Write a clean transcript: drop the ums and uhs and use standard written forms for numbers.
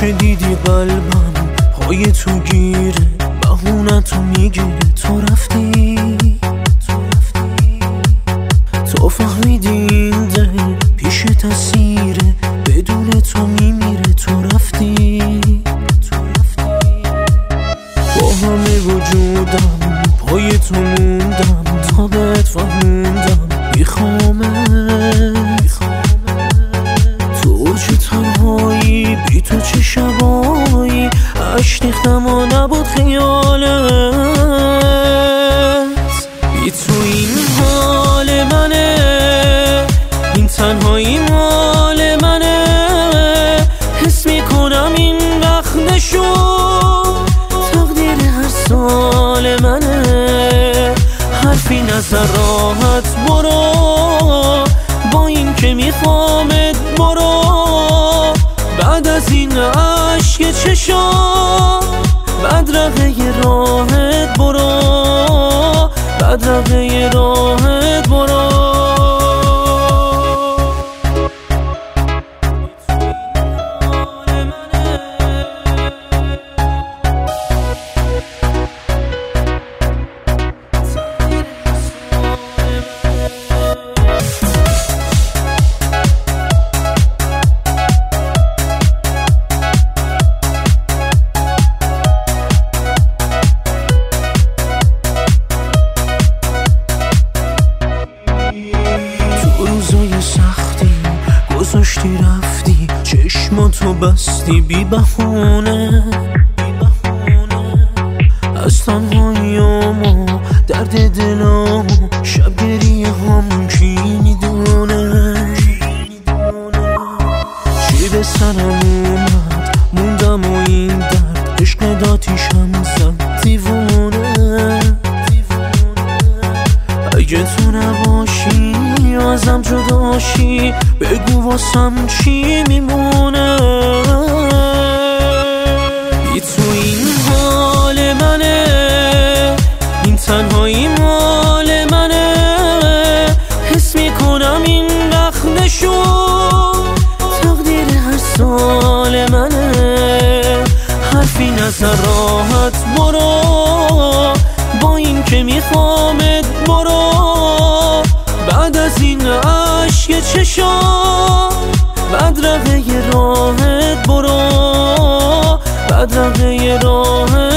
که دیدی قلبم پای تو گیره، بهونه تو میگیره، تو رفتی تو فهمیدی این دل پیش تاثیره، بدون تو میمیره، تو رفتی با همه وجودم پای تو موندم تا بهت فهموندم میخوامت، تو چه تنهایی بی تو چه شبایی، عشق ریختم و نبود خیالت، بی تو این حال منه، این تنهایی مال منه، حس میکنم این وقت نشد تقدیر هر سال منه، حرفی نزن راحت برو، با این که میخوامت برو، بعد از این عشق چشم بدرقه راحت برو، بدرقه راحت برو. روزای سختی گذاشتی رفتی، چشماتو بستی بی بهونه، از تنهاییامو درد دلامو شب گریه همون کی میدونه، چی به سرم اومد موندم و این درد عشق داتیشم زد دیوونه، اگه تو نباشی ازم جداشی بگو واسم چی میمونه، بی تو این حال منه، این تنهایی مال منه، حس میکنم این وقت نشد تقدیر هر سال منه، حرفی نزن راحت برو، با این که میخوامت برو، بعد از این عشق چشم بدرقه راحت برو، بدرقه راحت